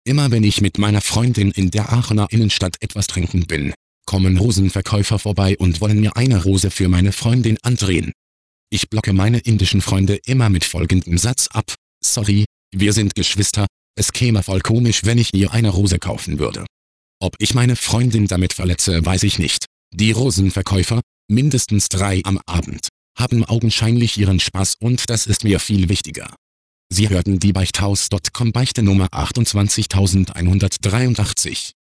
Immer wenn ich mit meiner Freundin in der Aachener Innenstadt etwas trinken bin, kommen Rosenverkäufer vorbei und wollen mir eine Rose für meine Freundin andrehen. Ich blocke meine indischen Freunde immer mit folgendem Satz ab: Sorry, wir sind Geschwister, es käme voll komisch, wenn ich ihr eine Rose kaufen würde. Ob ich meine Freundin damit verletze, weiß ich nicht. Die Rosenverkäufer, mindestens 3 am Abend, haben augenscheinlich ihren Spaß und das ist mir viel wichtiger. Sie hörten die Beichthaus.com Beichte Nummer 28183.